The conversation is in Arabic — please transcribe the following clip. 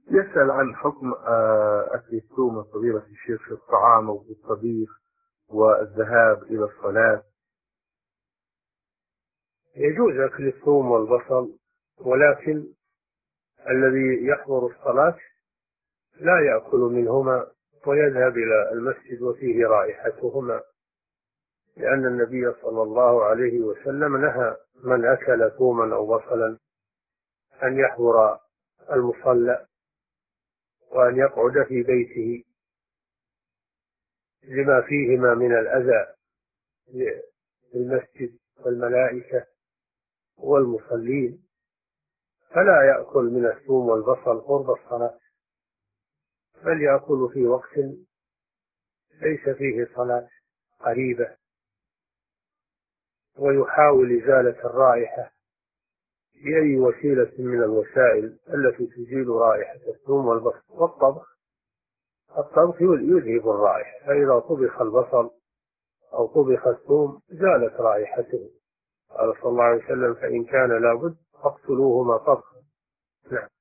يسأل عن حكم أكل الثوم من فضيلة الشيخ في الطعام وفي الطبيخ والذهاب إلى الصلاة. يجوز أكل الثوم والبصل، ولكن الذي يحضر الصلاة لا يأكل منهما ويذهب إلى المسجد وفيه رائحتهما، لأن النبي صلى الله عليه وسلم نهى من أكل ثوما أو بصلا أن يحضر المصلى وأن يقعد في بيته لما فيهما من الأذى للمسجد والملائكة والمصلين، فلا يأكل من الثوم والبصل قرب الصلاة، بل يأكل في وقت ليس فيه صلاة قريبة، ويحاول إزالة الرائحة بأي وسيلة من الوسائل التي تزيل رائحة الثوم والبصل. الطبخ يذهب الرائحة، فإذا طبخ البصل أو طبخ الثوم زالت رائحته. قال صلى الله عليه وسلم: فإن كان لابد فاقتلوهما طبخا. نعم.